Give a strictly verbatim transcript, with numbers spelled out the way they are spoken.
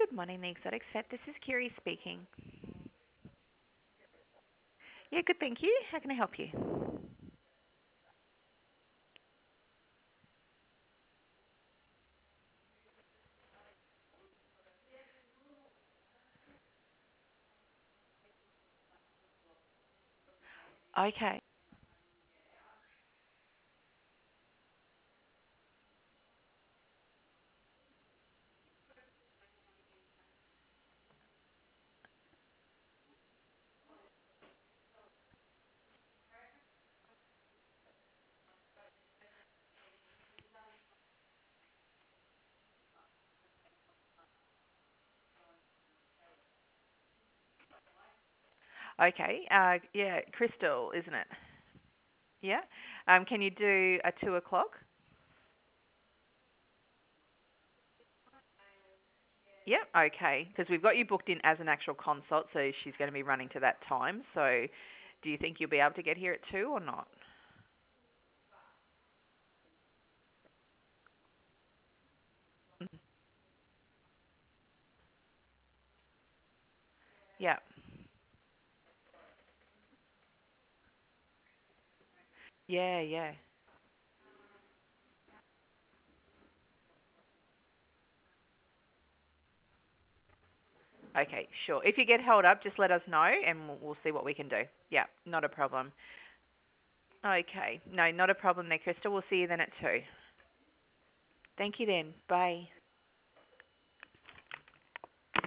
Good morning, the Exotic Set. This is Kiri speaking. Yeah, good, thank you. How can I help you? Okay. Okay. Uh, yeah, Crystal, isn't it? Yeah. Um, can you do a two o'clock? Yep. Okay. Because we've got you booked in as an actual consult, so she's going to be running to that time. So, do you think you'll be able to get here at two or not? Mhm. Yeah. Yeah. Yeah. Okay. Sure. If you get held up, just let us know, and we'll, we'll see what we can do. Yeah. Not a problem. Okay. No, not a problem there, Crystal. We'll see you then at two. Thank you then. Bye.